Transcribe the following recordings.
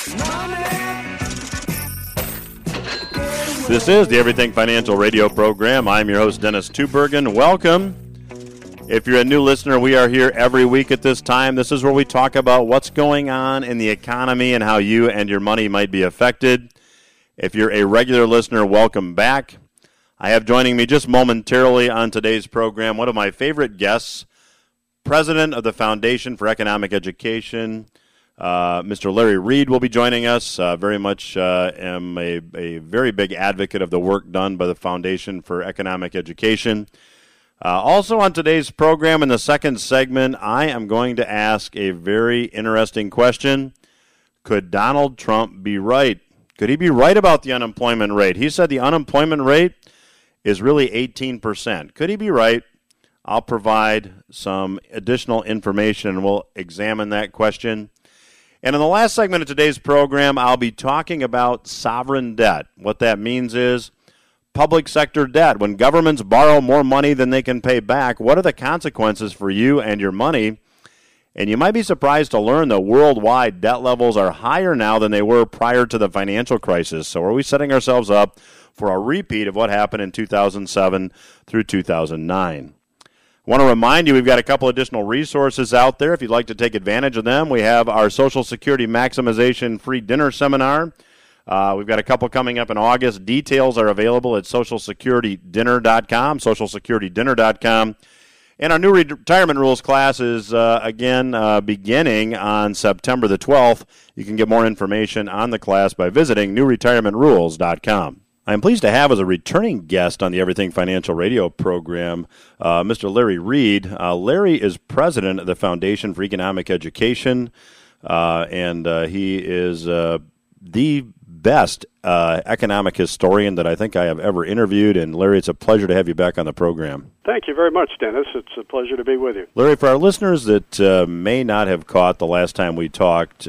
This is the Everything Financial Radio Program. I'm your host, Dennis Tubbergen. Welcome. If you're a new listener, we are here every week at this time. This is where we talk about what's going on in the economy and how you and your money might be affected. If you're a regular listener, welcome back. I have joining me just momentarily on today's program one of my favorite guests, President of the Foundation for Economic Education, Mr. Larry Reed will be joining us. Very much am a very big advocate of the work done by the Foundation for Economic Education. Also on today's program, in the second segment, I am going to ask a very interesting question. Could Donald Trump be right? Could he be right about the unemployment rate? He said the unemployment rate is really 18%. Could he be right? I'll provide some additional information, and we'll examine that question. And in the last segment of today's program, I'll be talking about sovereign debt. What that means is public sector debt. When governments borrow more money than they can pay back, what are the consequences for you and your money? And you might be surprised to learn that worldwide debt levels are higher now than they were prior to the financial crisis. So are we setting ourselves up for a repeat of what happened in 2007 through 2009? I want to remind you we've got a couple additional resources out there. If you'd like to take advantage of them, we have our Social Security Maximization Free Dinner Seminar. We've got a couple coming up in August. Details are available at socialsecuritydinner.com, socialsecuritydinner.com. And our new retirement rules class is, beginning on September the 12th. You can get more information on the class by visiting newretirementrules.com. I am pleased to have as a returning guest on the Everything Financial Radio Program, Mr. Larry Reed. Larry is president of the Foundation for Economic Education, and he is the best economic historian that I think I have ever interviewed. And Larry, it's a pleasure to have you back on the program. Thank you very much, Dennis. It's a pleasure to be with you. Larry, for our listeners that may not have caught the last time we talked,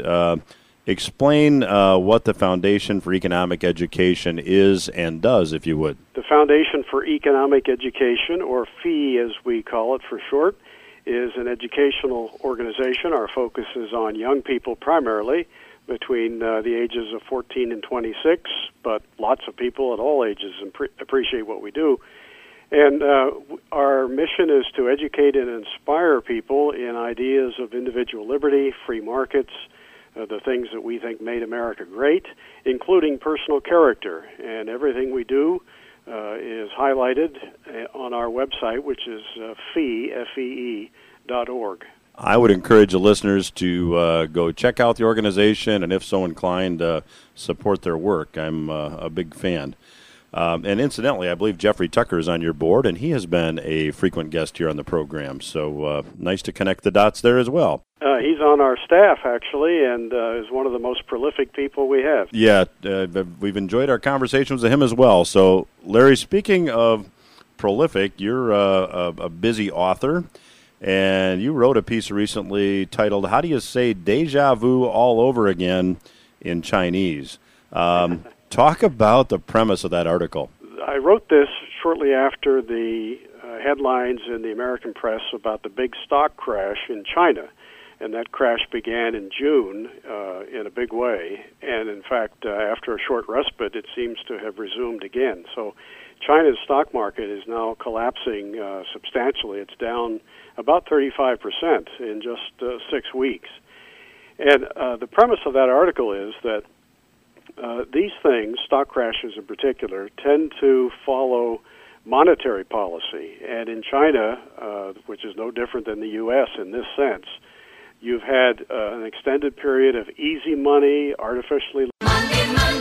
explain what the Foundation for Economic Education is and does, if you would. The Foundation for Economic Education, or FEE as we call it for short, is an educational organization. Our focus is on young people primarily between the ages of 14 and 26, but lots of people at all ages appreciate what we do. And our mission is to educate and inspire people in ideas of individual liberty, free markets, the things that we think made America great, including personal character. And everything we do is highlighted on our website, which is FEE.org. I would encourage the listeners to go check out the organization, and if so inclined, support their work. I'm a big fan. And incidentally, I believe Jeffrey Tucker is on your board, and he has been a frequent guest here on the program. So nice to connect the dots there as well. He's on our staff, actually, and is one of the most prolific people we have. Yeah, we've enjoyed our conversations with him as well. So, Larry, speaking of prolific, you're a busy author, and you wrote a piece recently titled, "How Do You Say Deja Vu All Over Again in Chinese?" Talk about the premise of that article. I wrote this shortly after the headlines in the American press about the big stock crash in China. And that crash began in June in a big way. And in fact, after a short respite, it seems to have resumed again. So China's stock market is now collapsing substantially. It's down about 35% in just 6 weeks. And the premise of that article is that these things, stock crashes in particular, tend to follow monetary policy. And in China, which is no different than the U.S. in this sense, you've had an extended period of easy money, artificially... Monday,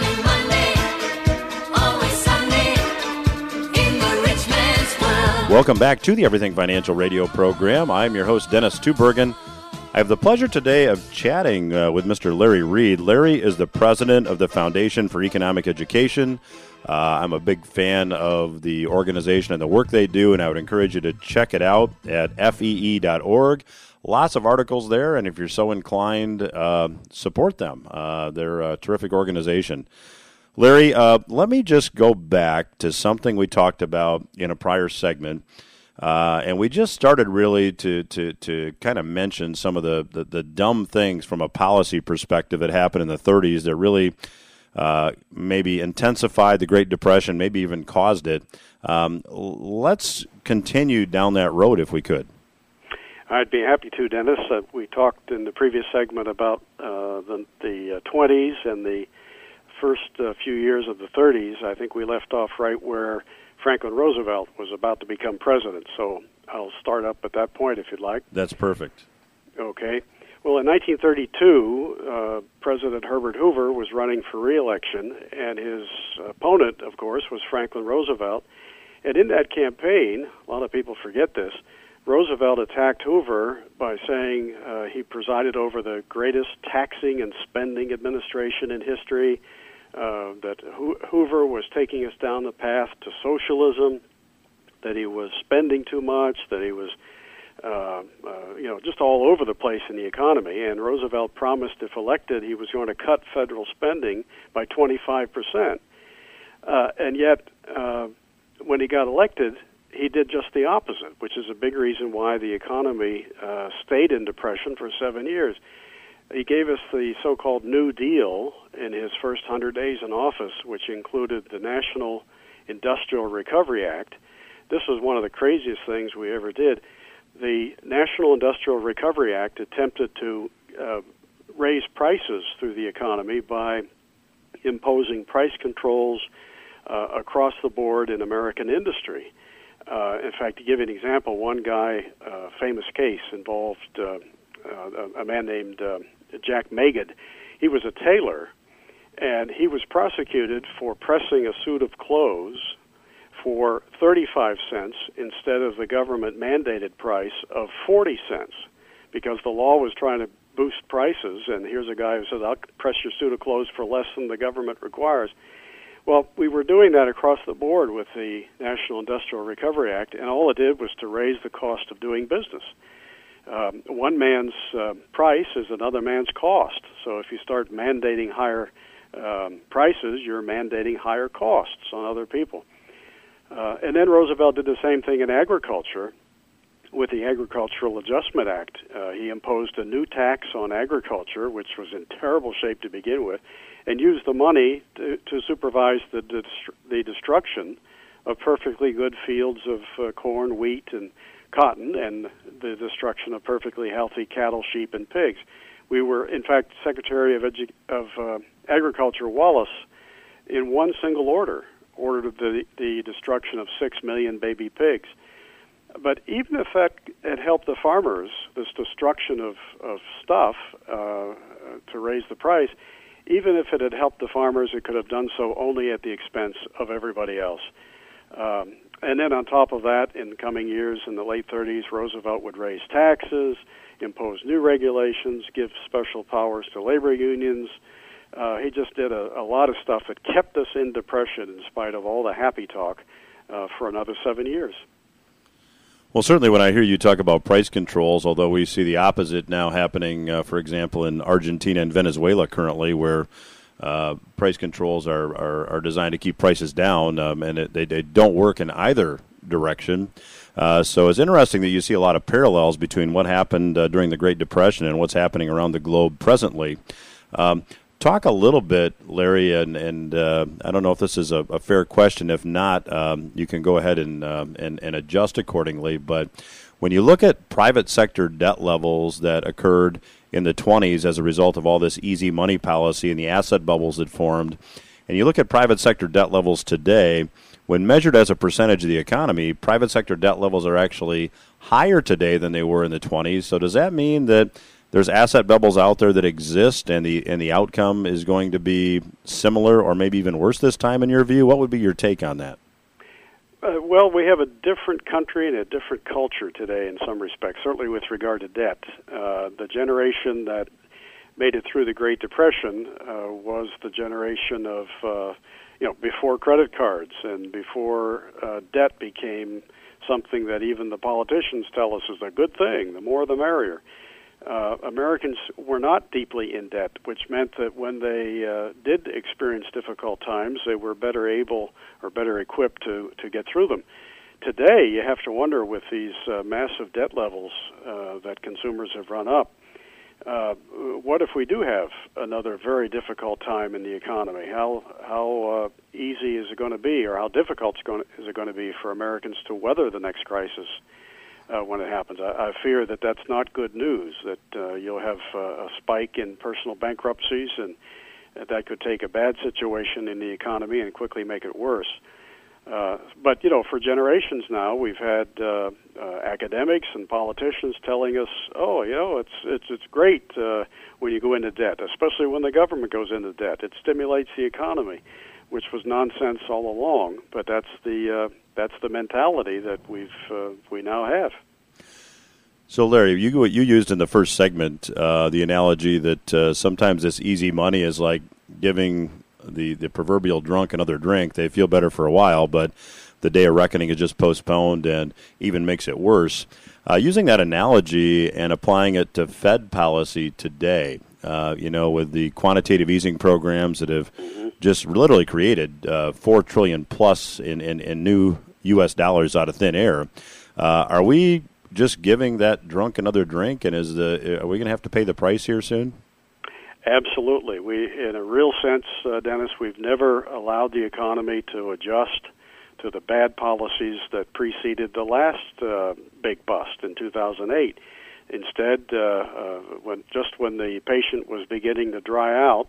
always Sunday, in the rich man's world. Welcome back to the Everything Financial Radio Program. I'm your host, Dennis Tubbergen. I have the pleasure today of chatting with Mr. Larry Reed. Larry is the president of the Foundation for Economic Education. I'm a big fan of the organization and the work they do, and I would encourage you to check it out at FEE.org. Lots of articles there, and if you're so inclined, support them. They're a terrific organization. Larry, let me just go back to something we talked about in a prior segment. And we just started really to kind of mention some of the dumb things from a policy perspective that happened in the 30s that really maybe intensified the Great Depression, maybe even caused it. Let's continue down that road if we could. I'd be happy to, Dennis. We talked in the previous segment about the 20s and the first few years of the 30s. I think we left off right where Franklin Roosevelt was about to become president. So I'll start up at that point if you'd like. That's perfect. Okay. Well, in 1932, President Herbert Hoover was running for re-election, and his opponent, of course, was Franklin Roosevelt. And in that campaign, a lot of people forget this, Roosevelt attacked Hoover by saying he presided over the greatest taxing and spending administration in history, that Hoover was taking us down the path to socialism, that he was spending too much, that he was just all over the place in the economy. And Roosevelt promised if elected he was going to cut federal spending by 25%. And yet, when he got elected, he did just the opposite, which is a big reason why the economy stayed in depression for 7 years. He gave us the so-called New Deal in his first 100 days in office, which included the National Industrial Recovery Act. This was one of the craziest things we ever did. The National Industrial Recovery Act attempted to raise prices through the economy by imposing price controls across the board in American industry. In fact, to give you an example, one guy, famous case, involved a man named Jack Magid. He was a tailor, and he was prosecuted for pressing a suit of clothes for 35 cents instead of the government-mandated price of 40 cents, because the law was trying to boost prices, and here's a guy who says, I'll press your suit of clothes for less than the government requires. Well, we were doing that across the board with the National Industrial Recovery Act, and all it did was to raise the cost of doing business. One man's price is another man's cost. So if you start mandating higher prices, you're mandating higher costs on other people. And then Roosevelt did the same thing in agriculture with the Agricultural Adjustment Act. He imposed a new tax on agriculture, which was in terrible shape to begin with, and used the money to supervise the destruction of perfectly good fields of corn, wheat, and cotton, and the destruction of perfectly healthy cattle, sheep, and pigs. We were, in fact, Secretary of Agriculture Wallace, in one single ordered the destruction of 6 million baby pigs. But even if that had helped the farmers, this destruction of stuff to raise the price, even if it had helped the farmers, it could have done so only at the expense of everybody else. And then on top of that, in the coming years, in the late 30s, Roosevelt would raise taxes, impose new regulations, give special powers to labor unions. He just did a lot of stuff that kept us in depression in spite of all the happy talk for another 7 years. Well, certainly when I hear you talk about price controls, although we see the opposite now happening, for example, in Argentina and Venezuela currently, where price controls are designed to keep prices down, and they don't work in either direction. So it's interesting that you see a lot of parallels between what happened during the Great Depression and what's happening around the globe presently. Talk a little bit, Larry, and I don't know if this is a fair question. If not, you can go ahead and adjust accordingly. But when you look at private sector debt levels that occurred in the 20s as a result of all this easy money policy and the asset bubbles that formed, and you look at private sector debt levels today, when measured as a percentage of the economy, private sector debt levels are actually higher today than they were in the 20s. So does that mean that there's asset bubbles out there that exist, and the outcome is going to be similar or maybe even worse this time in your view? What would be your take on that? Well, we have a different country and a different culture today in some respects, certainly with regard to debt. The generation that made it through the Great Depression was the generation of, before credit cards and before debt became something that even the politicians tell us is a good thing, the more the merrier. Americans were not deeply in debt, which meant that when they did experience difficult times, they were better able or better equipped to get through them. today you have to wonder with these massive debt levels that consumers have run up, what if we do have another very difficult time in the economy? How easy is it going to be, or how difficult is it going to be for Americans to weather the next crisis when it happens? I fear that that's not good news, that you'll have a spike in personal bankruptcies, and that could take a bad situation in the economy and quickly make it worse. But, for generations now, we've had academics and politicians telling us, it's great when you go into debt, especially when the government goes into debt. It stimulates the economy, which was nonsense all along. But that's the mentality that we now have. So, Larry, you used in the first segment the analogy that sometimes this easy money is like giving the proverbial drunk another drink. They feel better for a while, but the day of reckoning is just postponed and even makes it worse. Using that analogy and applying it to Fed policy today, with the quantitative easing programs that have just literally created $4 trillion plus in new U.S. dollars out of thin air, are we just giving that drunk another drink, and are we going to have to pay the price here soon? Absolutely. In a real sense, Dennis, we've never allowed the economy to adjust to the bad policies that preceded the last big bust in 2008. Instead, when the patient was beginning to dry out,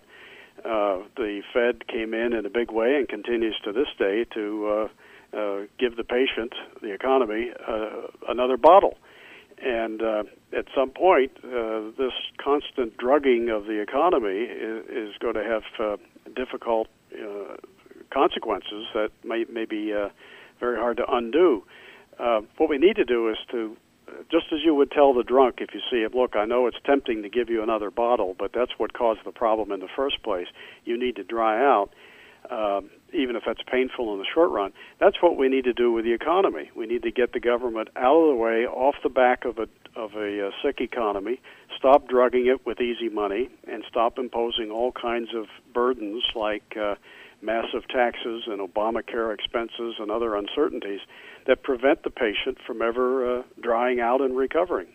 the Fed came in a big way and continues to this day to give the patient, the economy, another bottle. And at some point, this constant drugging of the economy is going to have difficult consequences that may be very hard to undo. What we need to do is to, just as you would tell the drunk if you see him, look, I know it's tempting to give you another bottle, but that's what caused the problem in the first place. You need to dry out. Even if that's painful in the short run, that's what we need to do with the economy. We need to get the government out of the way, off the back of a sick economy, stop drugging it with easy money, and stop imposing all kinds of burdens like massive taxes and Obamacare expenses and other uncertainties that prevent the patient from ever drying out and recovering.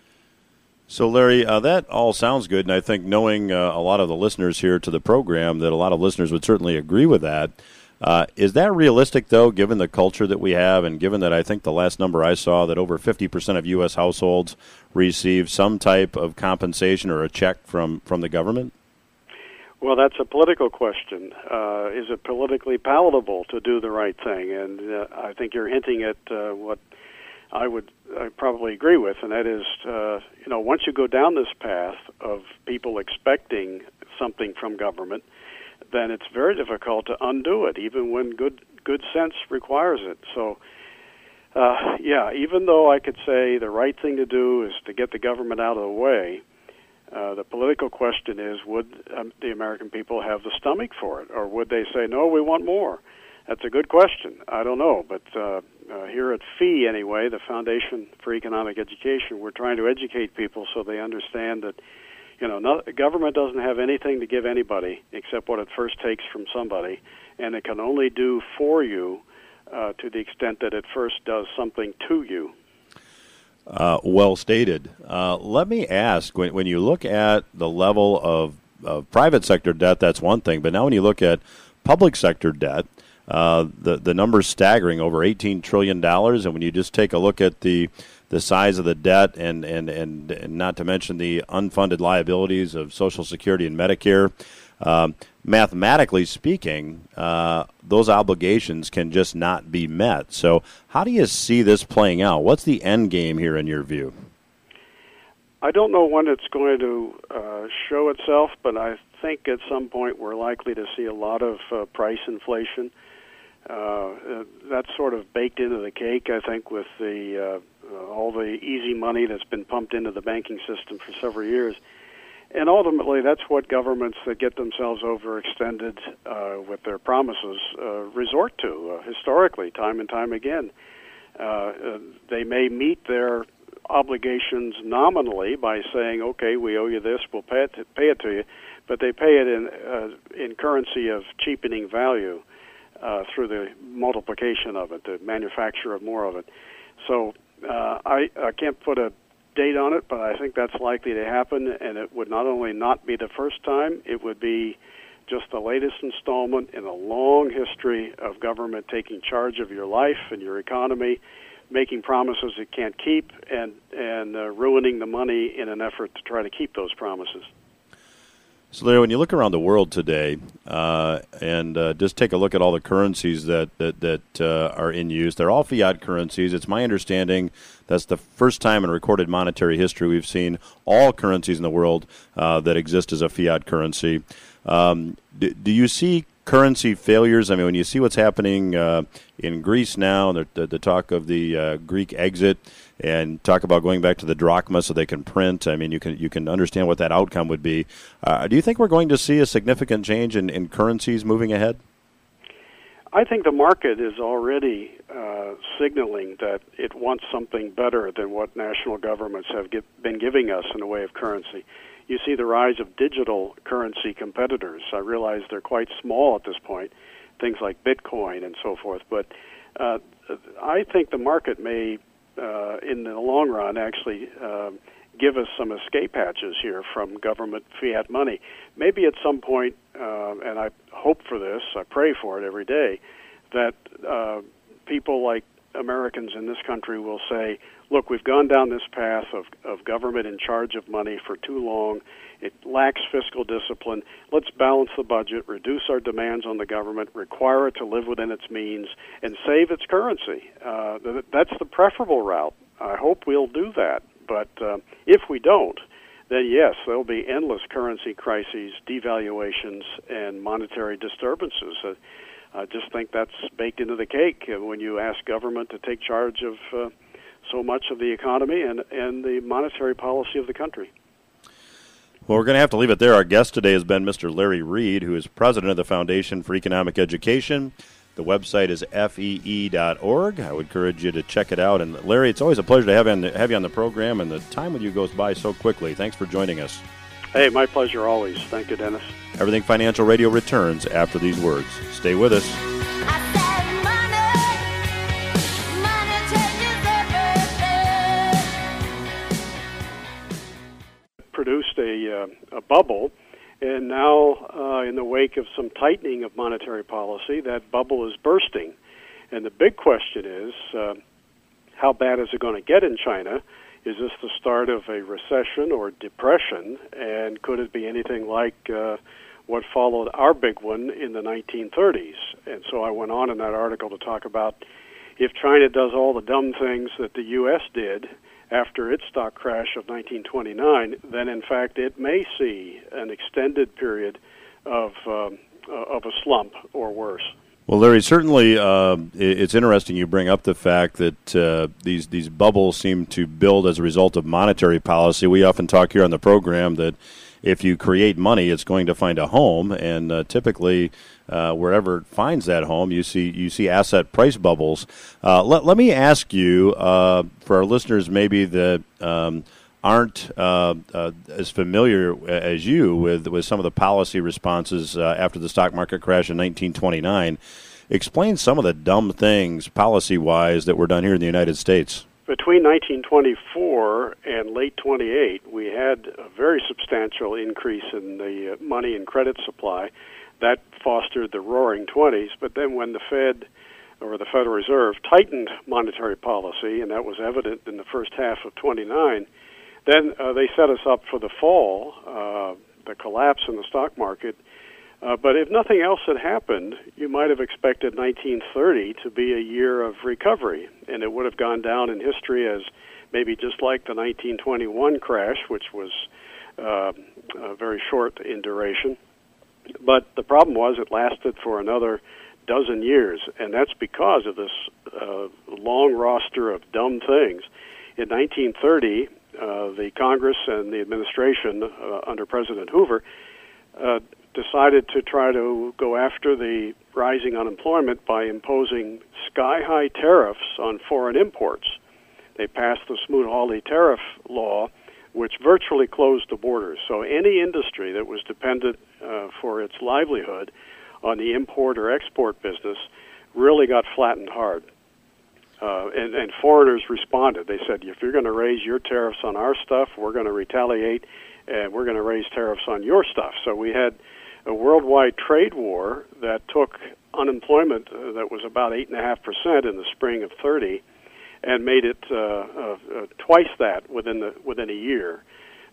So, Larry, that all sounds good, and I think knowing a lot of the listeners here to the program, that a lot of listeners would certainly agree with that. Is that realistic, though, given the culture that we have, and given that I think the last number I saw that over 50% of U.S. households receive some type of compensation or a check from the government? Well, that's a political question. Is it politically palatable to do the right thing? And I think you're hinting at what I probably agree with, and that is, once you go down this path of people expecting something from government, then it's very difficult to undo it, even when good sense requires it. So, even though I could say the right thing to do is to get the government out of the way, the political question is, would the American people have the stomach for it, or would they say, no, we want more? That's a good question. I don't know, but here at FEE, anyway, the Foundation for Economic Education, we're trying to educate people so they understand that, government doesn't have anything to give anybody except what it first takes from somebody, and it can only do for you to the extent that it first does something to you. Well stated. Let me ask, when you look at the level of private sector debt, that's one thing, but now when you look at public sector debt, the number's staggering, over $18 trillion, and when you just take a look at the size of the debt and not to mention the unfunded liabilities of Social Security and Medicare, mathematically speaking, those obligations can just not be met. So how do you see this playing out? What's the end game here in your view? I don't know when it's going to show itself, but I think at some point we're likely to see a lot of price inflation. That's sort of baked into the cake, I think, with all the easy money that's been pumped into the banking system for several years. And ultimately, that's what governments that get themselves overextended with their promises resort to, historically, time and time again. They may meet their obligations nominally by saying, okay, we owe you this, we'll pay it to you, but they pay it in currency of cheapening value. through the multiplication of it, the manufacture of more of it. So I can't put a date on it, but I think that's likely to happen, and it would not only not be the first time, it would be just the latest installment in a long history of government taking charge of your life and your economy, making promises it can't keep, and ruining the money in an effort to try to keep those promises. So, Larry, when you look around the world today and just take a look at all the currencies that are in use, they're all fiat currencies. It's my understanding that's the first time in recorded monetary history we've seen all currencies in the world that exist as a fiat currency. Do you see currency failures? I mean, when you see what's happening in Greece now, the talk of the Greek exit, and talk about going back to the drachma so they can print. I mean, you can understand what that outcome would be. Do you think we're going to see a significant change in currencies moving ahead? I think the market is already signaling that it wants something better than what national governments have been giving us in the way of currency. You see the rise of digital currency competitors. I realize they're quite small at this point, things like Bitcoin and so forth, but I think the market may, in the long run, actually give us some escape hatches here from government fiat money. Maybe at some point, and I hope for this, I pray for it every day, that people like Americans in this country will say, look, we've gone down this path of government in charge of money for too long. It lacks fiscal discipline. Let's balance the budget, reduce our demands on the government, require it to live within its means, and save its currency. That's the preferable route. I hope we'll do that. But if we don't, then yes, there'll be endless currency crises, devaluations, and monetary disturbances. I just think that's baked into the cake when you ask government to take charge of so much of the economy and the monetary policy of the country. Well, we're going to have to leave it there. Our guest today has been Mr. Larry Reed, who is president of the Foundation for Economic Education. The website is fee.org. I would encourage you to check it out. And Larry, it's always a pleasure to have you on the program, and the time with you goes by so quickly. Thanks for joining us. Hey, my pleasure always. Thank you, Dennis. Everything Financial Radio returns after these words. Stay with us. Produced a bubble, and now in the wake of some tightening of monetary policy, that bubble is bursting. And the big question is, how bad is it going to get in China? Is this the start of a recession or depression, and could it be anything like what followed our big one in the 1930s? And so I went on in that article to talk about if China does all the dumb things that the U.S. did after its stock crash of 1929, then in fact it may see an extended period of a slump or worse. Well, Larry, certainly it's interesting you bring up the fact that these bubbles seem to build as a result of monetary policy. We often talk here on the program that if you create money, it's going to find a home, and typically wherever it finds that home, you see asset price bubbles. Let me ask you, for our listeners maybe that aren't as familiar as you with some of the policy responses after the stock market crash in 1929, explain some of the dumb things policy-wise that were done here in the United States. Between 1924 and late 28, we had a very substantial increase in the money and credit supply. That fostered the roaring 20s, but then when the Fed, or the Federal Reserve, tightened monetary policy, and that was evident in the first half of 29, then they set us up for the fall, the collapse in the stock market. But if nothing else had happened, you might have expected 1930 to be a year of recovery, and it would have gone down in history as maybe just like the 1921 crash, which was very short in duration. But the problem was it lasted for another dozen years, and that's because of this long roster of dumb things. In 1930, the Congress and the administration under President Hoover decided to try to go after the rising unemployment by imposing sky-high tariffs on foreign imports. They passed the Smoot-Hawley tariff law, which virtually closed the borders. So any industry that was dependent for its livelihood on the import or export business really got flattened hard. And foreigners responded. They said, if you're going to raise your tariffs on our stuff, we're going to retaliate, and we're going to raise tariffs on your stuff. So we had a worldwide trade war that took unemployment that was about 8.5% in the spring of 30 and made it twice that within a year.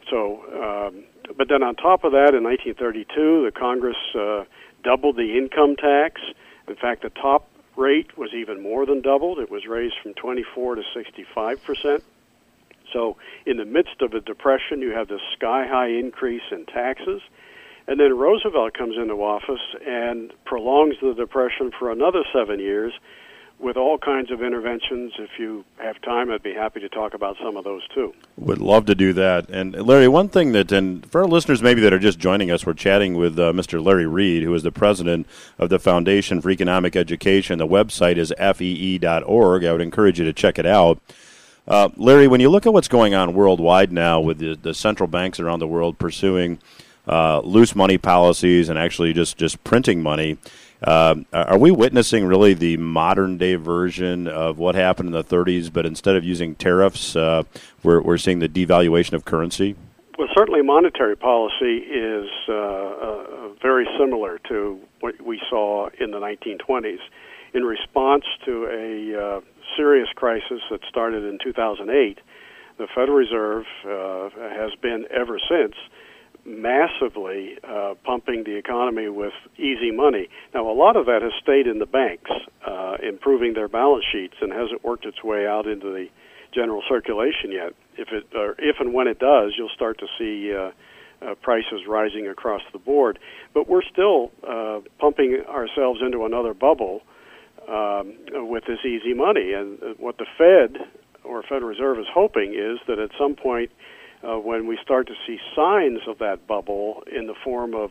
So, but then on top of that, in 1932, the Congress doubled the income tax. In fact, the top rate was even more than doubled. It was raised from 24 to 65%. So in the midst of a depression, you have this sky-high increase in taxes. And then Roosevelt comes into office and prolongs the depression for another 7 years with all kinds of interventions. If you have time, I'd be happy to talk about some of those too. Would love to do that. And Larry, one thing that, and for our listeners maybe that are just joining us, we're chatting with Mr. Larry Reed, who is the president of the Foundation for Economic Education. The website is fee.org. I would encourage you to check it out. Larry, when you look at what's going on worldwide now with the central banks around the world pursuing loose money policies and actually just printing money, are we witnessing really the modern-day version of what happened in the 30s, but instead of using tariffs, we're seeing the devaluation of currency? Well, certainly monetary policy is very similar to what we saw in the 1920s. In response to a serious crisis that started in 2008, the Federal Reserve has been ever since massively pumping the economy with easy money. Now, a lot of that has stayed in the banks, improving their balance sheets, and hasn't worked its way out into the general circulation yet. If and when it does, you'll start to see prices rising across the board. But we're still pumping ourselves into another bubble with this easy money. And what the Fed or Federal Reserve is hoping is that at some point, when we start to see signs of that bubble in the form of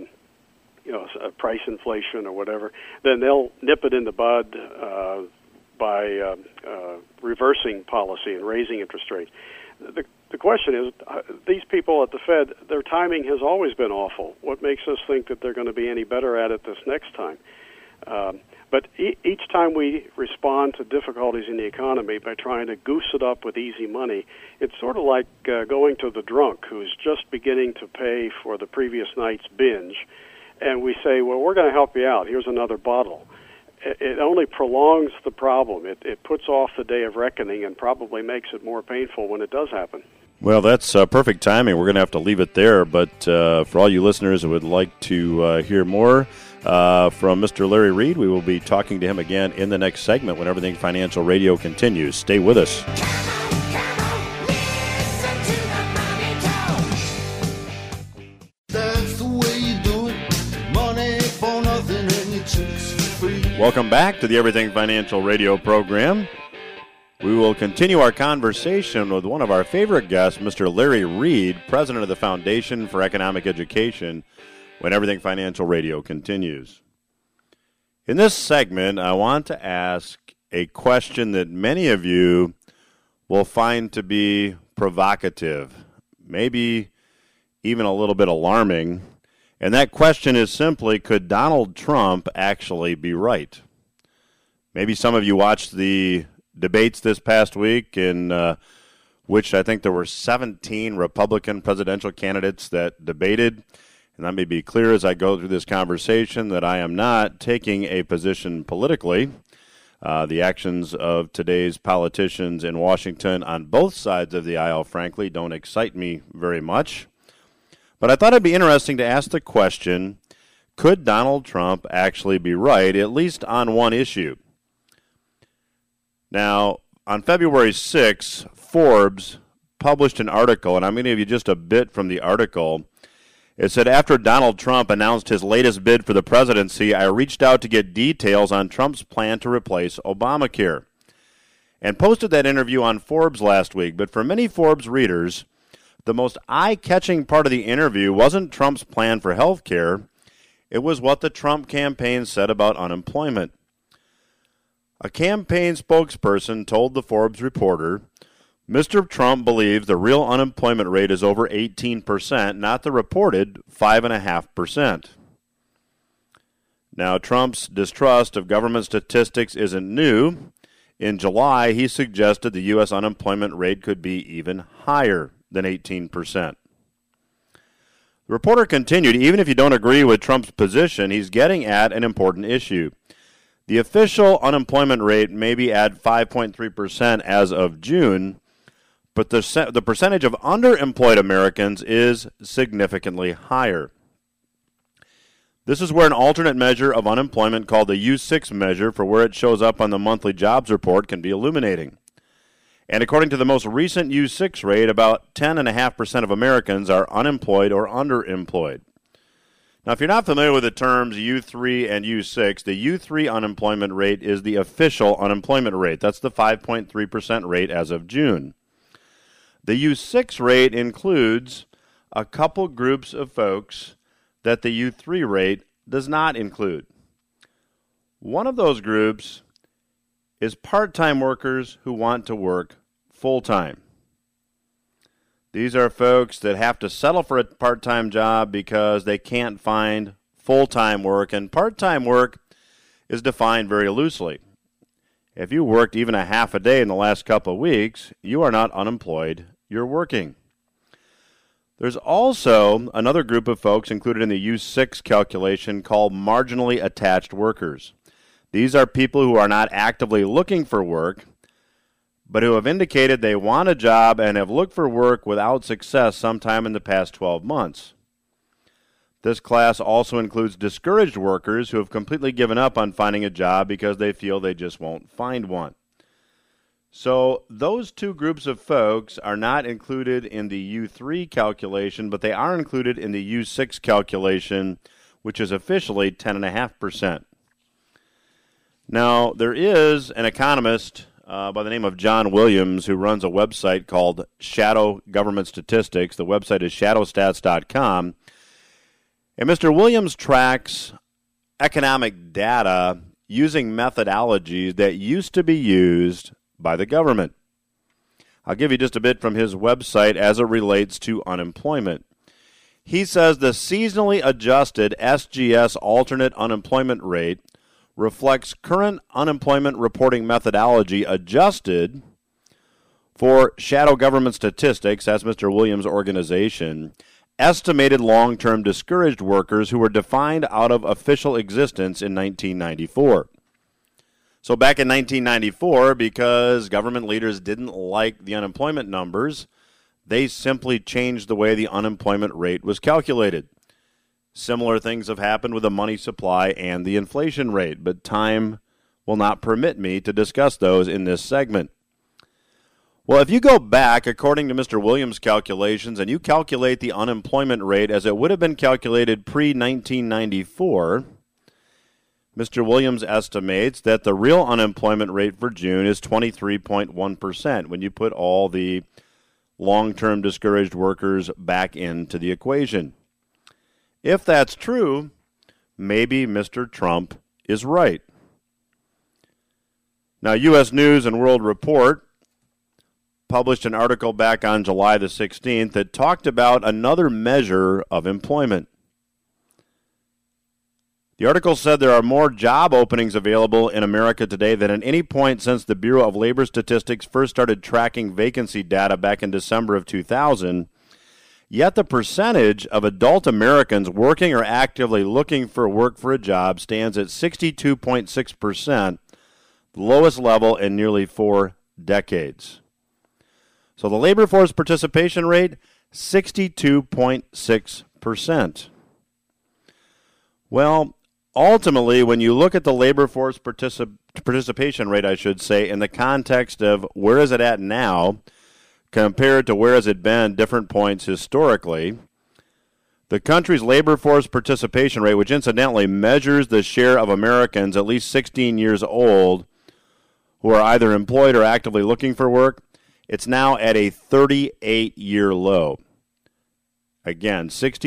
price inflation or whatever, then they'll nip it in the bud by reversing policy and raising interest rates. The question is, these people at the Fed, their timing has always been awful. What makes us think that they're going to be any better at it this next time? But each time we respond to difficulties in the economy by trying to goose it up with easy money, it's sort of like going to the drunk who's just beginning to pay for the previous night's binge, and we say, well, we're going to help you out. Here's another bottle. It only prolongs the problem. It puts off the day of reckoning and probably makes it more painful when it does happen. Well, that's perfect timing. We're going to have to leave it there. But for all you listeners who would like to hear more from Mr. Larry Reed, we will be talking to him again in the next segment when Everything Financial Radio continues. Stay with us. Welcome back to the Everything Financial Radio program. We will continue our conversation with one of our favorite guests, Mr. Larry Reed, president of the Foundation for Economic Education, when Everything Financial Radio continues. In this segment, I want to ask a question that many of you will find to be provocative, maybe even a little bit alarming. And that question is simply, could Donald Trump actually be right? Maybe some of you watched the debates this past week in which I think there were 17 Republican presidential candidates that debated. And let me be clear as I go through this conversation that I am not taking a position politically. The actions of today's politicians in Washington on both sides of the aisle, frankly, don't excite me very much. But I thought it'd be interesting to ask the question, could Donald Trump actually be right, at least on one issue? Now, on February 6, Forbes published an article, and I'm going to give you just a bit from the article. It said, after Donald Trump announced his latest bid for the presidency, I reached out to get details on Trump's plan to replace Obamacare, and posted that interview on Forbes last week. But for many Forbes readers, the most eye-catching part of the interview wasn't Trump's plan for health care. It was what the Trump campaign said about unemployment. A campaign spokesperson told the Forbes reporter, Mr. Trump believes the real unemployment rate is over 18%, not the reported 5.5%. Now, Trump's distrust of government statistics isn't new. In July, he suggested the U.S. unemployment rate could be even higher than 18%. The reporter continued, even if you don't agree with Trump's position, he's getting at an important issue. The official unemployment rate may be at 5.3% as of June, but the percentage of underemployed Americans is significantly higher. This is where an alternate measure of unemployment called the U6 measure for where it shows up on the monthly jobs report can be illuminating. And according to the most recent U6 rate, about 10.5% of Americans are unemployed or underemployed. Now, if you're not familiar with the terms U3 and U6, the U3 unemployment rate is the official unemployment rate. That's the 5.3% rate as of June. The U6 rate includes a couple groups of folks that the U3 rate does not include. One of those groups is part-time workers who want to work full-time. These are folks that have to settle for a part-time job because they can't find full-time work, and part-time work is defined very loosely. If you worked even a half a day in the last couple of weeks, you are not unemployed, you're working. There's also another group of folks included in the U6 calculation called marginally attached workers. These are people who are not actively looking for work, but who have indicated they want a job and have looked for work without success sometime in the past 12 months. This class also includes discouraged workers who have completely given up on finding a job because they feel they just won't find one. So those two groups of folks are not included in the U3 calculation, but they are included in the U6 calculation, which is officially 10.5%. Now, there is an economist by the name of John Williams who runs a website called Shadow Government Statistics. The website is shadowstats.com. And Mr. Williams tracks economic data using methodologies that used to be used by the government. I'll give you just a bit from his website as it relates to unemployment. He says the seasonally adjusted SGS alternate unemployment rate reflects current unemployment reporting methodology adjusted for Shadow Government Statistics, that's Mr. Williams' organization, estimated long-term discouraged workers who were defined out of official existence in 1994. So back in 1994, because government leaders didn't like the unemployment numbers, they simply changed the way the unemployment rate was calculated. Similar things have happened with the money supply and the inflation rate, but time will not permit me to discuss those in this segment. Well, if you go back, according to Mr. Williams' calculations, and you calculate the unemployment rate as it would have been calculated pre-1994, Mr. Williams estimates that the real unemployment rate for June is 23.1% when you put all the long-term discouraged workers back into the equation. If that's true, maybe Mr. Trump is right. Now, U.S. News and World Report published an article back on July the 16th that talked about another measure of employment. The article said there are more job openings available in America today than at any point since the Bureau of Labor Statistics first started tracking vacancy data back in December of 2000. Yet the percentage of adult Americans working or actively looking for work for a job stands at 62.6%, the lowest level in nearly 4 decades. So the labor force participation rate, 62.6%. Well, ultimately, when you look at the labor force participation rate, I should say, in the context of where is it at now, compared to where has it been different points historically, the country's labor force participation rate, which incidentally measures the share of Americans at least 16 years old who are either employed or actively looking for work, it's now at a 38-year low. Again,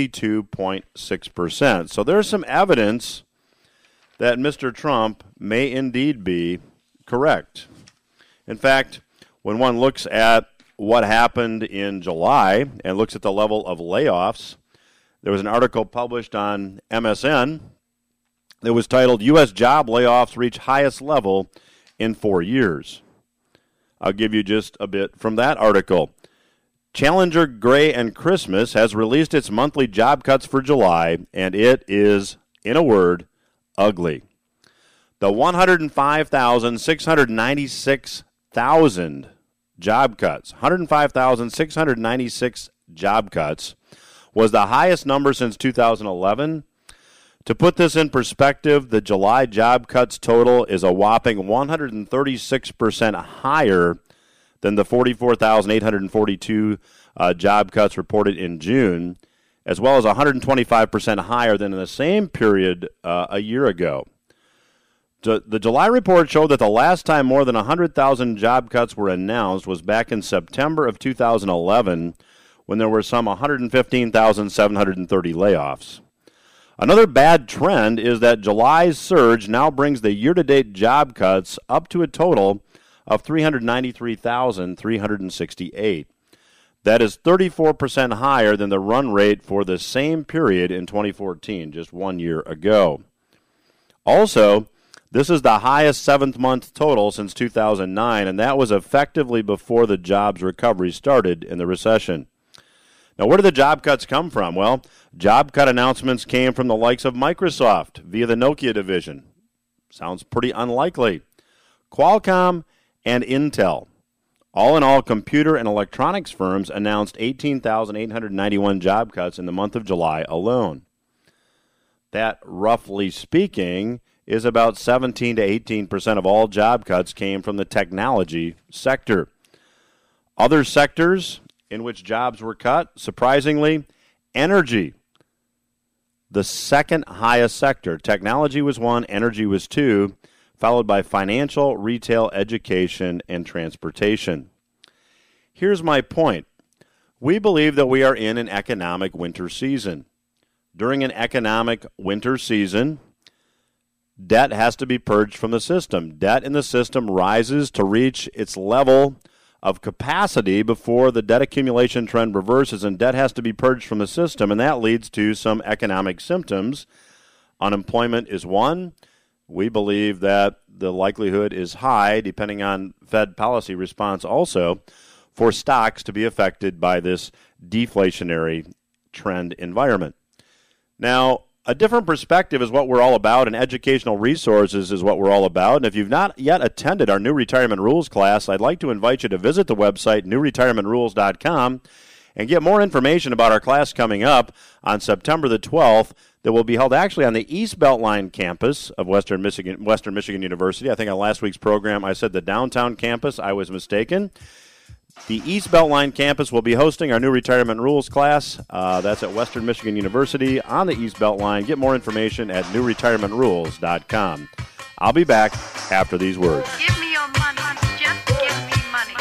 62.6%. So there's some evidence that Mr. Trump may indeed be correct. In fact, when one looks at what happened in July and looks at the level of layoffs, there was an article published on MSN It was titled, U.S. Job Layoffs Reach Highest Level in 4 Years. I'll give you just a bit from that article. Challenger, Gray, and Christmas has released its monthly job cuts for July, and it is, in a word, ugly. The 105,696,000 job cuts, 105,696 job cuts, was the highest number since 2011. To put this in perspective, the July job cuts total is a whopping 136% higher than the 44,842 job cuts reported in June, as well as 125% higher than in the same period a year ago. The July report showed that the last time more than 100,000 job cuts were announced was back in September of 2011, when there were some 115,730 layoffs. Another bad trend is that July's surge now brings the year-to-date job cuts up to a total of 393,368. That is 34% higher than the run rate for the same period in 2014, just 1 year ago. Also, this is the highest seventh-month total since 2009, and that was effectively before the jobs recovery started in the recession. Now, where did the job cuts come from? Well, job cut announcements came from the likes of Microsoft via the Nokia division. Sounds pretty unlikely. Qualcomm and Intel. All in all, computer and electronics firms announced 18,891 job cuts in the month of July alone. That, roughly speaking, is about 17 to 18% of all job cuts came from the technology sector. Other sectors in which jobs were cut, surprisingly, energy, the second highest sector. Technology was one, energy was two, followed by financial, retail, education, and transportation. Here's my point. We believe that we are in an economic winter season. During an economic winter season, debt has to be purged from the system. Debt in the system rises to reach its level of capacity before the debt accumulation trend reverses, and debt has to be purged from the system, and that leads to some economic symptoms. Unemployment is one. We believe that the likelihood is high, depending on Fed policy response also, for stocks to be affected by this deflationary trend environment. Now, a different perspective is what we're all about, and educational resources is what we're all about. And if you've not yet attended our New Retirement Rules class, I'd like to invite you to visit the website, newretirementrules.com, and get more information about our class coming up on September the 12th that will be held actually on the East Beltline campus of Western Michigan University. I think on last week's program I said the downtown campus. I was mistaken. The East Beltline campus will be hosting our New Retirement Rules class. That's at Western Michigan University on the East Beltline. Get more information at newretirementrules.com. I'll be back after these words. Give me your money. Just give me money.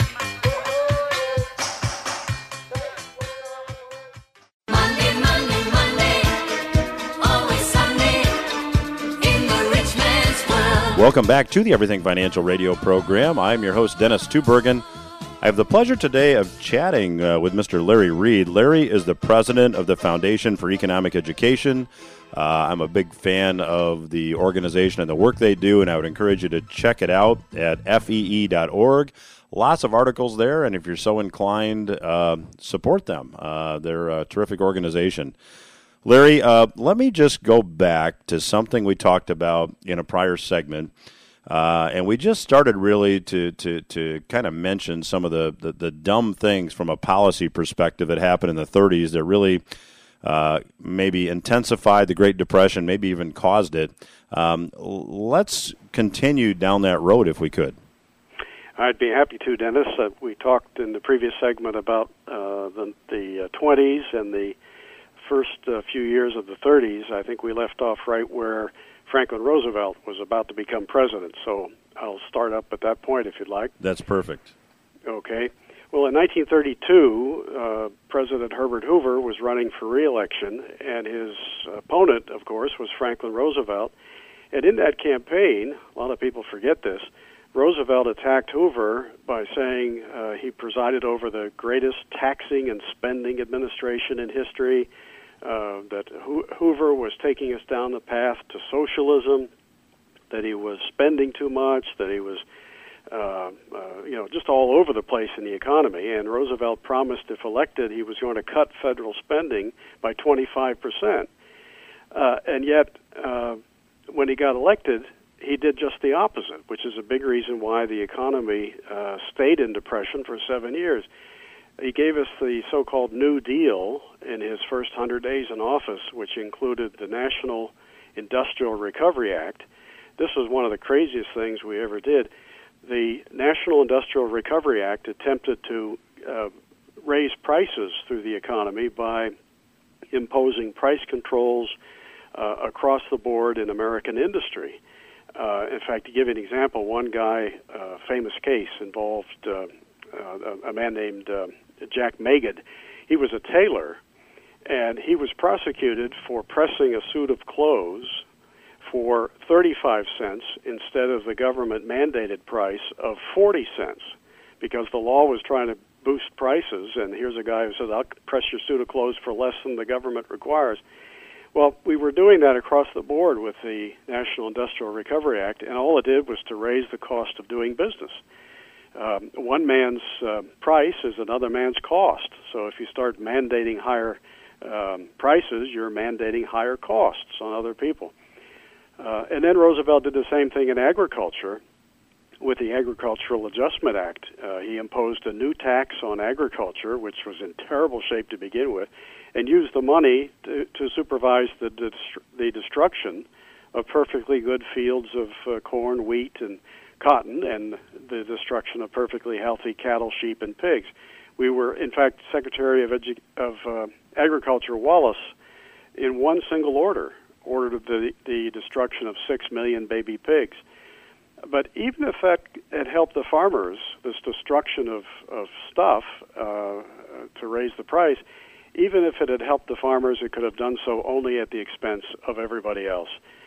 Monday, Monday, Monday, always Sunday, in the rich man's world. Welcome back to the Everything Financial Radio program. I'm your host, Dennis Tubergen. I have the pleasure today of chatting with Mr. Larry Reed. Larry is the president of the Foundation for Economic Education. I'm a big fan of the organization and the work they do, and I would encourage you to check it out at fee.org. Lots of articles there, and if you're so inclined, support them. They're a terrific organization. Larry, let me just go back to something we talked about in a prior segment. And we just started really to kind of mention some of the dumb things from a policy perspective that happened in the 30s that really maybe intensified the Great Depression, maybe even caused it. Let's continue down that road if we could. I'd be happy to, Dennis. We talked in the previous segment about the 20s and the first few years of the 30s. I think we left off right where Franklin Roosevelt was about to become president, so I'll start up at that point if you'd like. That's perfect. Okay. Well, in 1932, President Herbert Hoover was running for re-election, and his opponent, of course, was Franklin Roosevelt. And in that campaign, a lot of people forget this, Roosevelt attacked Hoover by saying he presided over the greatest taxing and spending administration in history. that Hoover was taking us down the path to socialism, that he was spending too much, that he was just all over the place in the economy. And Roosevelt promised, if elected, he was going to cut federal spending by 25%. And yet, when he got elected, he did just the opposite, which is a big reason why the economy stayed in depression for 7 years. He gave us the so-called New Deal in his first 100 days in office, which included the National Industrial Recovery Act. This was one of the craziest things we ever did. The National Industrial Recovery Act attempted to raise prices through the economy by imposing price controls across the board in American industry. In fact, to give you an example, one guy, famous case, involved a man named Jack Magid. He was a tailor, and he was prosecuted for pressing a suit of clothes for 35 cents instead of the government-mandated price of 40 cents, because the law was trying to boost prices, and here's a guy who says, I'll press your suit of clothes for less than the government requires. Well, we were doing that across the board with the National Industrial Recovery Act, and all it did was to raise the cost of doing business. One man's price is another man's cost. So if you start mandating higher prices, you're mandating higher costs on other people. And then Roosevelt did the same thing in agriculture with the Agricultural Adjustment Act. He imposed a new tax on agriculture, which was in terrible shape to begin with, and used the money to supervise the destruction of perfectly good fields of corn, wheat, and cotton, and the destruction of perfectly healthy cattle, sheep, and pigs. We were, in fact, Secretary of Agriculture Wallace, in one single ordered the destruction of 6 million baby pigs. But even if that had helped the farmers, this destruction of stuff to raise the price, even if it had helped the farmers, it could have done so only at the expense of everybody else.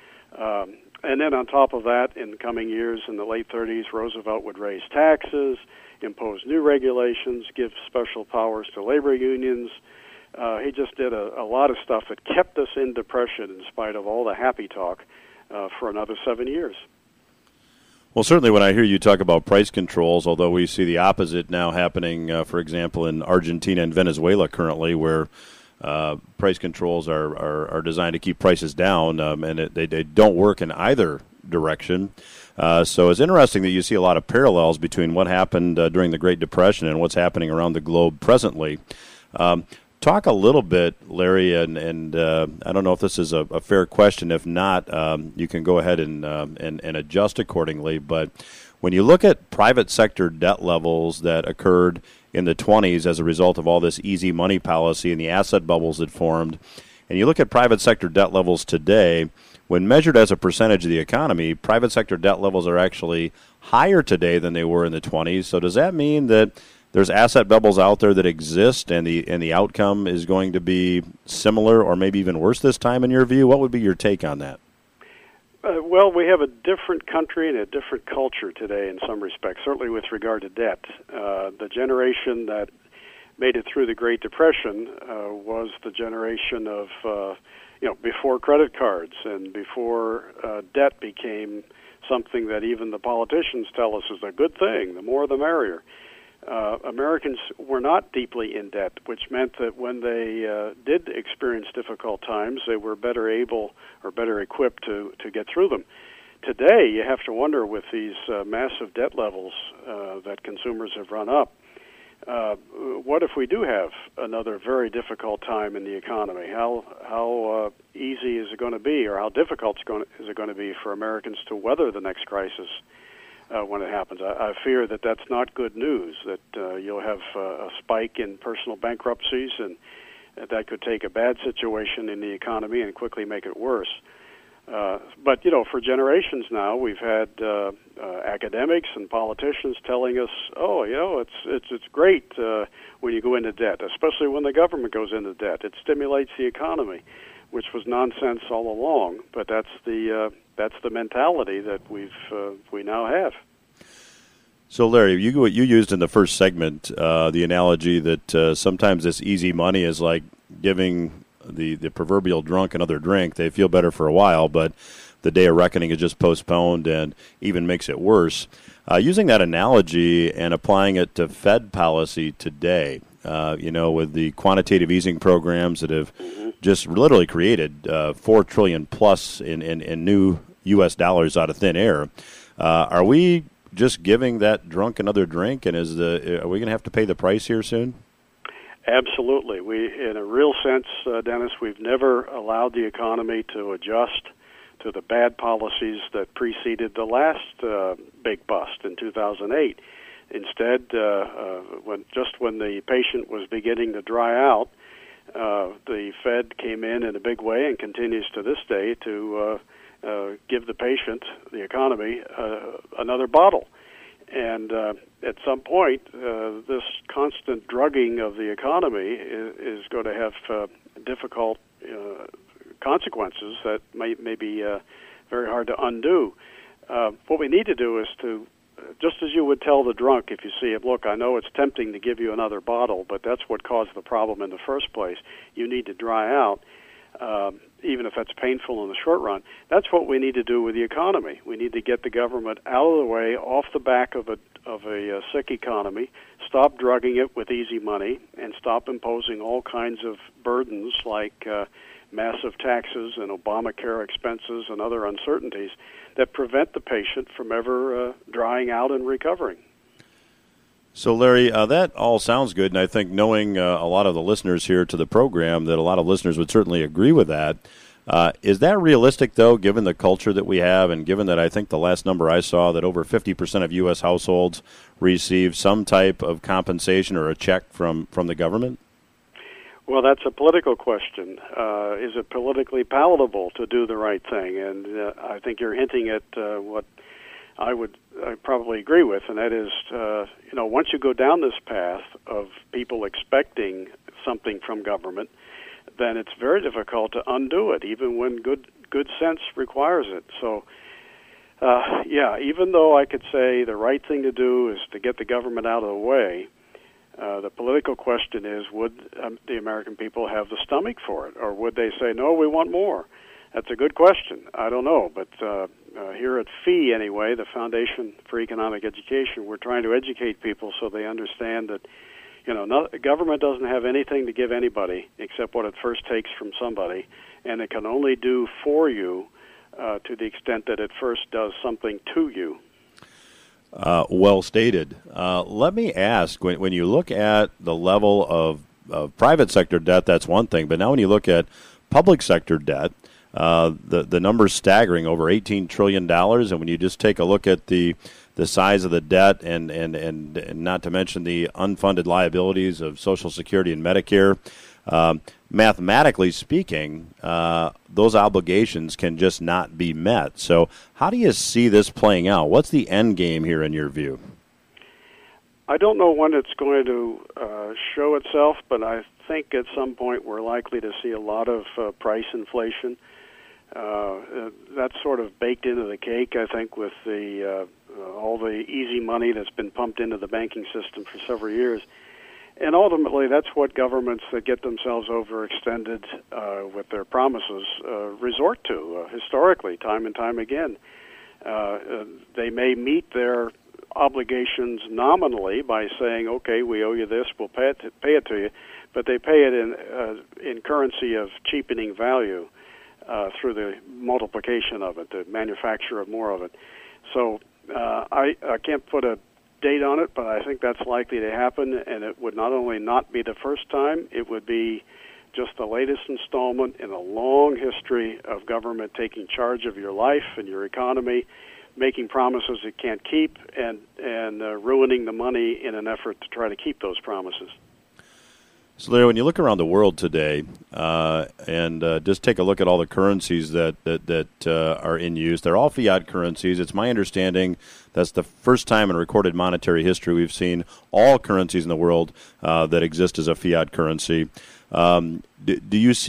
And then on top of that, in the coming years, in the late 30s, Roosevelt would raise taxes, impose new regulations, give special powers to labor unions. He just did a lot of stuff that kept us in depression in spite of all the happy talk for another 7 years. Well, certainly when I hear you talk about price controls, although we see the opposite now happening, for example, in Argentina and Venezuela currently, where price controls are designed to keep prices down, and they don't work in either direction. So it's interesting that you see a lot of parallels between what happened during the Great Depression and what's happening around the globe presently. Talk a little bit, Larry, and I don't know if this is a fair question. If not, you can go ahead and adjust accordingly. But when you look at private sector debt levels that occurred in the 20s as a result of all this easy money policy and the asset bubbles that formed, and you look at private sector debt levels today, when measured as a percentage of the economy, private sector debt levels are actually higher today than they were in the 20s. So does that mean that there's asset bubbles out there that exist and the outcome is going to be similar or maybe even worse this time in your view? What would be your take on that? Well, we have a different country and a different culture today in some respects, certainly with regard to debt. The generation that made it through the Great Depression was the generation of, before credit cards and before debt became something that even the politicians tell us is a good thing, the more the merrier. Americans were not deeply in debt, which meant that when they did experience difficult times, they were better able or better equipped to get through them. Today, you have to wonder with these massive debt levels that consumers have run up, what if we do have another very difficult time in the economy? How easy is it going to be, or how difficult is it going to be for Americans to weather the next crisis? When it happens, I fear that that's not good news, that you'll have a spike in personal bankruptcies, and that could take a bad situation in the economy and quickly make it worse. But, for generations now, we've had academics and politicians telling us, it's great when you go into debt, especially when the government goes into debt. It stimulates the economy, which was nonsense all along, but that's the mentality that we now have. So, Larry, you used in the first segment the analogy that sometimes this easy money is like giving the proverbial drunk another drink. They feel better for a while, but the day of reckoning is just postponed and even makes it worse. Using that analogy and applying it to Fed policy today, with the quantitative easing programs that have just literally created $4 trillion plus in new U.S. dollars out of thin air, are we just giving that drunk another drink, and are we going to have to pay the price here soon? Absolutely. In a real sense, Dennis, we've never allowed the economy to adjust to the bad policies that preceded the last big bust in 2008. Instead, when the patient was beginning to dry out, the Fed came in a big way and continues to this day to give the patient, the economy, another bottle. And at some point, this constant drugging of the economy is going to have difficult consequences that may be very hard to undo. What we need to do is to, just as you would tell the drunk if you see him, look, I know it's tempting to give you another bottle, but that's what caused the problem in the first place. You need to dry out, even if that's painful in the short run. That's what we need to do with the economy. We need to get the government out of the way, off the back of a sick economy, stop drugging it with easy money, and stop imposing all kinds of burdens like massive taxes and Obamacare expenses and other uncertainties that prevent the patient from ever drying out and recovering. So, Larry, that all sounds good, and I think knowing a lot of the listeners here to the program, that a lot of listeners would certainly agree with that. Is that realistic, though, given the culture that we have, and given that I think the last number I saw that over 50% of U.S. households receive some type of compensation or a check from the government? Well, that's a political question. Is it politically palatable to do the right thing? And I think you're hinting at what I probably agree with, and that is, once you go down this path of people expecting something from government, then it's very difficult to undo it, even when good sense requires it. So, even though I could say the right thing to do is to get the government out of the way, the political question is, would the American people have the stomach for it, or would they say, no, we want more? That's a good question. I don't know, but here at FEE, anyway, the Foundation for Economic Education, we're trying to educate people so they understand that, government doesn't have anything to give anybody except what it first takes from somebody, and it can only do for you to the extent that it first does something to you. Well stated. Let me ask, when you look at the level of private sector debt, that's one thing, but now when you look at public sector debt, the number's staggering, over $18 trillion, and when you just take a look at the size of the debt and not to mention the unfunded liabilities of Social Security and Medicare, mathematically speaking, those obligations can just not be met. So how do you see this playing out? What's the end game here in your view? I don't know when it's going to show itself, but I think at some point we're likely to see a lot of price inflation. That's sort of baked into the cake, I think, with all the easy money that's been pumped into the banking system for several years. And ultimately, that's what governments that get themselves overextended with their promises resort to, historically, time and time again. They may meet their obligations nominally by saying, okay, we owe you this, we'll pay it to you, but they pay it in currency of cheapening value through the multiplication of it, the manufacture of more of it. So I can't put a date on it, but I think that's likely to happen, and it would not only not be the first time, it would be just the latest installment in a long history of government taking charge of your life and your economy, making promises it can't keep, and ruining the money in an effort to try to keep those promises. So, Larry, when you look around the world today and just take a look at all the currencies that are in use, they're all fiat currencies. It's my understanding that's the first time in recorded monetary history we've seen all currencies in the world that exist as a fiat currency. Do you see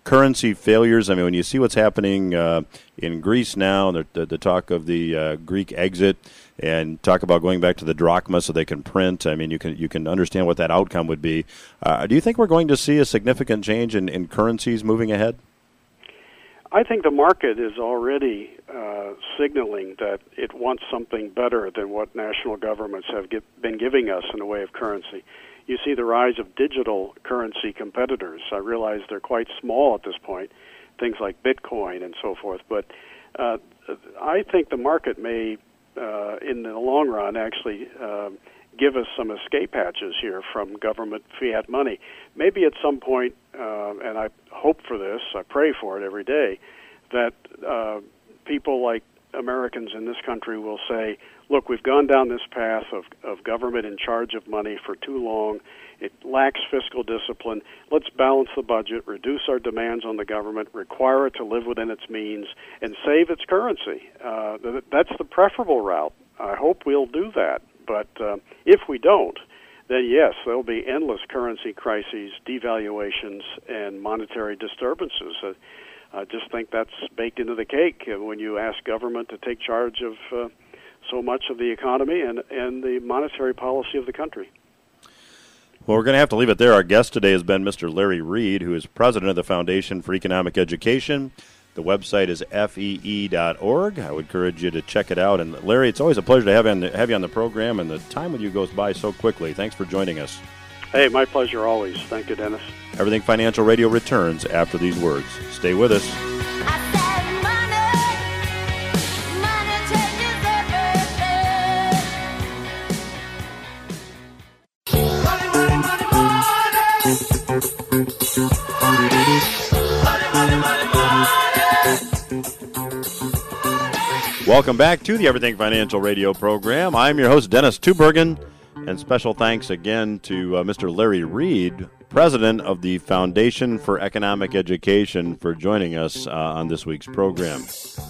currency failures. I mean, when you see what's happening in Greece now, the talk of the Greek exit, and talk about going back to the drachma so they can print. I mean, you can understand what that outcome would be. Do you think we're going to see a significant change in currencies moving ahead? I think the market is already signaling that it wants something better than what national governments have been giving us in the way of currency. You see the rise of digital currency competitors. I realize they're quite small at this point, things like Bitcoin and so forth. But I think the market may, in the long run, actually give us some escape hatches here from government fiat money. Maybe at some point, and I hope for this, I pray for it every day, that people like Americans in this country will say, look, we've gone down this path of government in charge of money for too long. It lacks fiscal discipline. Let's balance the budget, reduce our demands on the government, require it to live within its means, and save its currency. That's the preferable route. I hope we'll do that. But if we don't, then yes, there'll be endless currency crises, devaluations, and monetary disturbances. I just think that's baked into the cake when you ask government to take charge of so much of the economy and the monetary policy of the country. Well, we're going to have to leave it there. Our guest today has been Mr. Larry Reed, who is president of the Foundation for Economic Education. The website is fee.org. I would encourage you to check it out. And Larry, it's always a pleasure to have you on the program, and the time with you goes by so quickly. Thanks for joining us. Hey, my pleasure always. Thank you, Dennis. Everything Financial Radio returns after these words. Stay with us. Welcome back to the Everything Financial Radio program. I'm your host, Dennis Tubergen, and special thanks again to Mr. Larry Reed, president of the Foundation for Economic Education, for joining us on this week's program.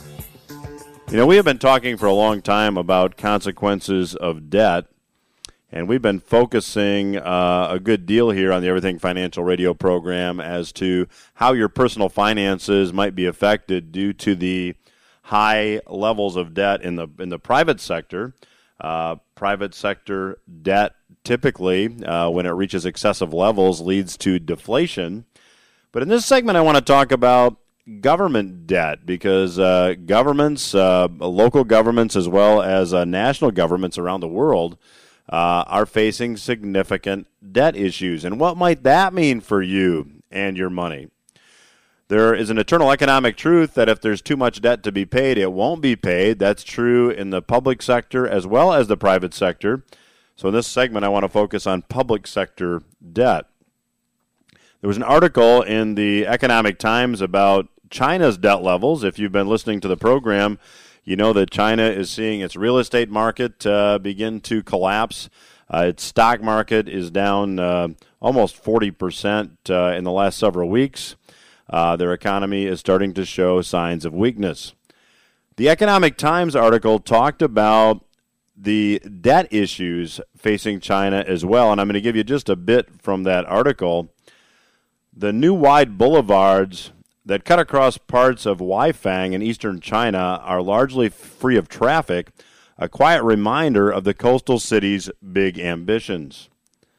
You know, we have been talking for a long time about consequences of debt, and we've been focusing a good deal here on the Everything Financial Radio program as to how your personal finances might be affected due to the high levels of debt in the private sector. Private sector debt typically, when it reaches excessive levels, leads to deflation. But in this segment, I want to talk about government debt because governments, local governments as well as national governments around the world are facing significant debt issues. And what might that mean for you and your money? There is an eternal economic truth that if there's too much debt to be paid, it won't be paid. That's true in the public sector as well as the private sector. So in this segment, I want to focus on public sector debt. There was an article in the Economic Times about China's debt levels. If you've been listening to the program, you know that China is seeing its real estate market begin to collapse. Its stock market is down almost 40% in the last several weeks. Their economy is starting to show signs of weakness. The Economic Times article talked about the debt issues facing China as well, and I'm going to give you just a bit from that article. The new wide boulevards that cut across parts of Weifang in eastern China are largely free of traffic, a quiet reminder of the coastal city's big ambitions.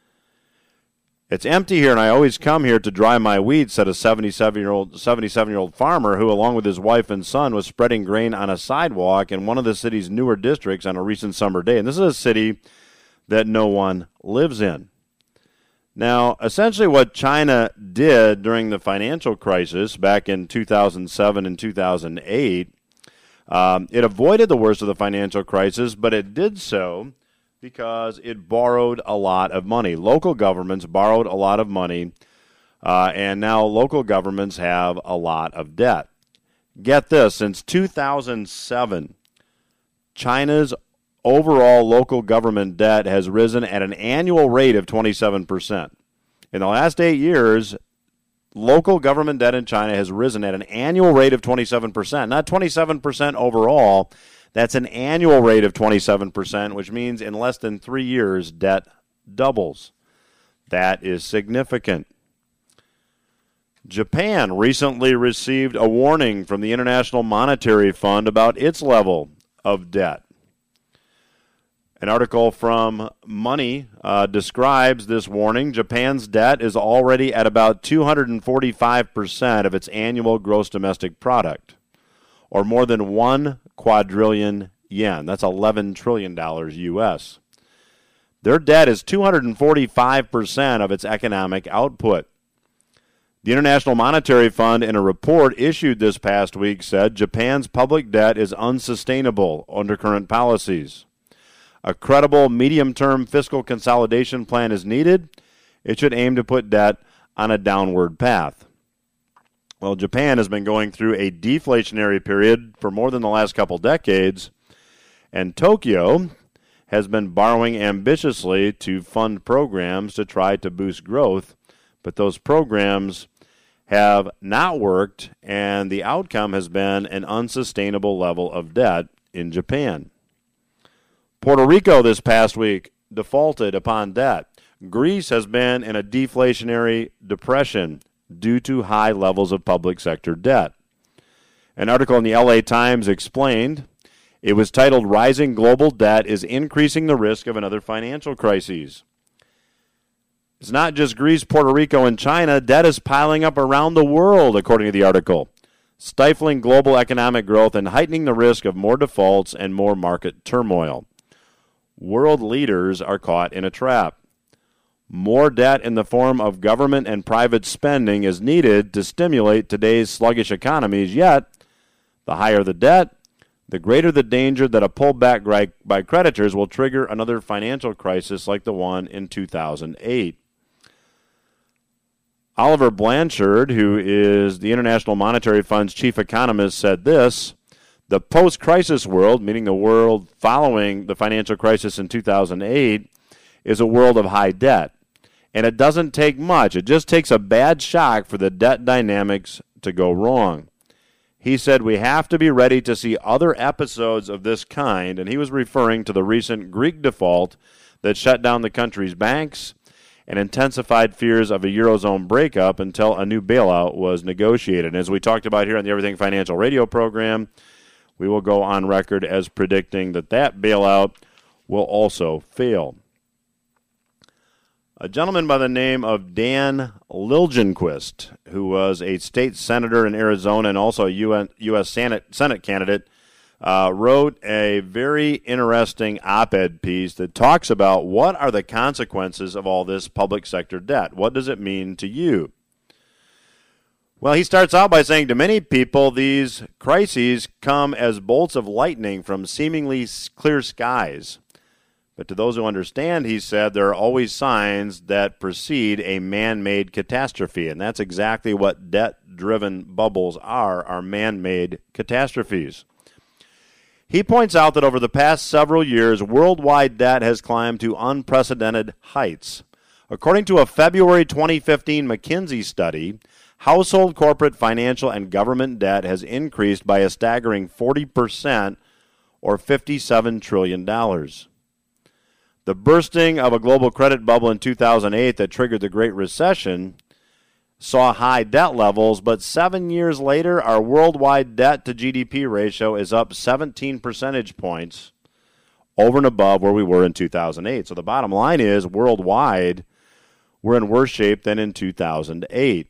It's empty here, and I always come here to dry my wheat, said a 77-year-old farmer who, along with his wife and son, was spreading grain on a sidewalk in one of the city's newer districts on a recent summer day. And this is a city that no one lives in. Now, essentially what China did during the financial crisis back in 2007 and 2008, it avoided the worst of the financial crisis, but it did so because it borrowed a lot of money. Local governments borrowed a lot of money, and now local governments have a lot of debt. Get this, since 2007, China's overall local government debt has risen at an annual rate of 27%. In the last 8 years, local government debt in China has risen at an annual rate of 27%, not 27% overall. That's an annual rate of 27%, which means in less than 3 years, debt doubles. That is significant. Japan recently received a warning from the International Monetary Fund about its level of debt. An article from Money describes this warning. Japan's debt is already at about 245% of its annual gross domestic product, or more than 1 quadrillion yen. That's $11 trillion U.S. Their debt is 245% of its economic output. The International Monetary Fund, in a report issued this past week, said Japan's public debt is unsustainable under current policies. A credible medium-term fiscal consolidation plan is needed. It should aim to put debt on a downward path. Well, Japan has been going through a deflationary period for more than the last couple decades, and Tokyo has been borrowing ambitiously to fund programs to try to boost growth, but those programs have not worked, and the outcome has been an unsustainable level of debt in Japan. Puerto Rico this past week defaulted upon debt. Greece has been in a deflationary depression due to high levels of public sector debt. An article in the LA Times explained it was titled, "Rising Global Debt is Increasing the Risk of Another Financial Crisis." It's not just Greece, Puerto Rico, and China. Debt is piling up around the world, according to the article, stifling global economic growth and heightening the risk of more defaults and more market turmoil. World leaders are caught in a trap. More debt in the form of government and private spending is needed to stimulate today's sluggish economies, yet the higher the debt, the greater the danger that a pullback by creditors will trigger another financial crisis like the one in 2008. Oliver Blanchard, who is the International Monetary Fund's chief economist, said this: the post-crisis world, meaning the world following the financial crisis in 2008, is a world of high debt. And it doesn't take much. It just takes a bad shock for the debt dynamics to go wrong. He said we have to be ready to see other episodes of this kind, and he was referring to the recent Greek default that shut down the country's banks and intensified fears of a Eurozone breakup until a new bailout was negotiated. And as we talked about here on the Everything Financial radio program, we will go on record as predicting that that bailout will also fail. A gentleman by the name of Dan Liljenquist, who was a state senator in Arizona and also a U.S. Senate candidate, wrote a very interesting op-ed piece that talks about what are the consequences of all this public sector debt. What does it mean to you? Well, he starts out by saying to many people, these crises come as bolts of lightning from seemingly clear skies. But to those who understand, he said, there are always signs that precede a man-made catastrophe. And that's exactly what debt-driven bubbles are man-made catastrophes. He points out that over the past several years, worldwide debt has climbed to unprecedented heights. According to a February 2015 McKinsey study, household, corporate, financial, and government debt has increased by a staggering 40%, or $57 trillion. The bursting of a global credit bubble in 2008 that triggered the Great Recession saw high debt levels, but 7 years later, our worldwide debt to GDP ratio is up 17 percentage points over and above where we were in 2008. So the bottom line is, worldwide, we're in worse shape than in 2008.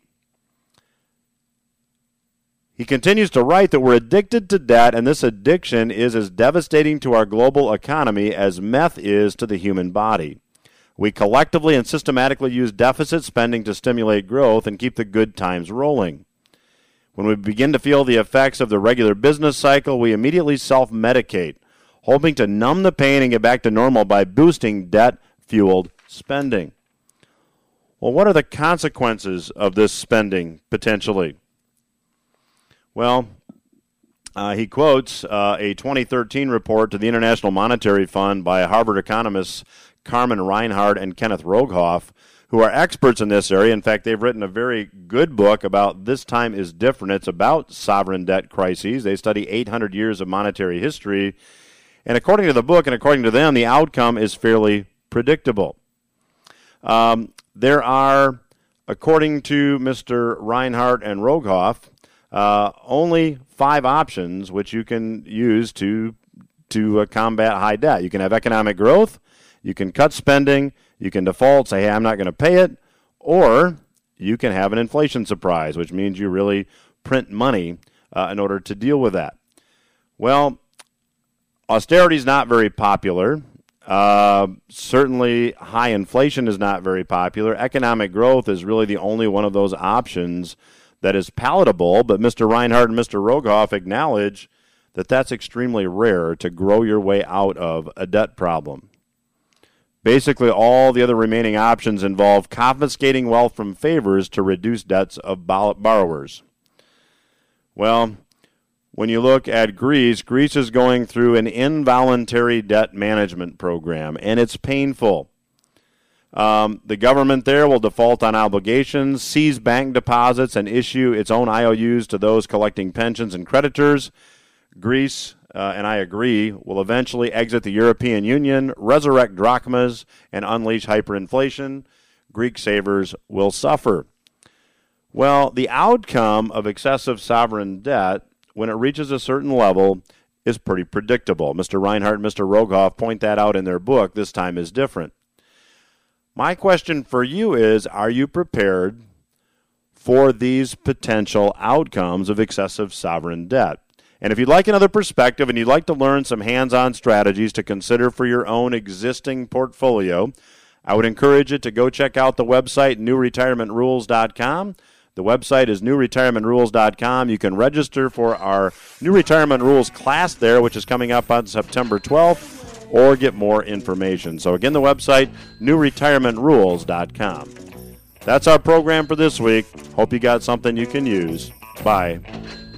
He continues to write that we're addicted to debt, and this addiction is as devastating to our global economy as meth is to the human body. We collectively and systematically use deficit spending to stimulate growth and keep the good times rolling. When we begin to feel the effects of the regular business cycle, we immediately self-medicate, hoping to numb the pain and get back to normal by boosting debt-fueled spending. Well, what are the consequences of this spending, potentially? Well, he quotes a 2013 report to the International Monetary Fund by Harvard economists Carmen Reinhart and Kenneth Rogoff, who are experts in this area. In fact, they've written a very good book about This Time is Different. It's about sovereign debt crises. They study 800 years of monetary history. And according to the book and according to them, the outcome is fairly predictable. There are according to Mr. Reinhardt and Rogoff, only 5 options which you can use to combat high debt. You can have economic growth, you can cut spending, you can default, say, hey, I'm not going to pay it, or you can have an inflation surprise, which means you really print money in order to deal with that. Well, austerity is not very popular. Certainly, high inflation is not very popular. Economic growth is really the only one of those options that is palatable, but Mr. Reinhardt and Mr. Rogoff acknowledge that that's extremely rare to grow your way out of a debt problem. Basically, all the other remaining options involve confiscating wealth from favors to reduce debts of borrowers. Well, when you look at Greece is going through an involuntary debt management program, and it's painful. The government there will default on obligations, seize bank deposits, and issue its own IOUs to those collecting pensions and creditors. Greece, and I agree, will eventually exit the European Union, resurrect drachmas, and unleash hyperinflation. Greek savers will suffer. Well, the outcome of excessive sovereign debt, when it reaches a certain level, is pretty predictable. Mr. Reinhardt and Mr. Rogoff point that out in their book, This Time is Different. My question for you is, are you prepared for these potential outcomes of excessive sovereign debt? And if you'd like another perspective and you'd like to learn some hands-on strategies to consider for your own existing portfolio, I would encourage you to go check out the website, newretirementrules.com. The website is newretirementrules.com. You can register for our New Retirement Rules class there, which is coming up on September 12th, or get more information. So again, the website, newretirementrules.com. That's our program for this week. Hope you got something you can use. Bye.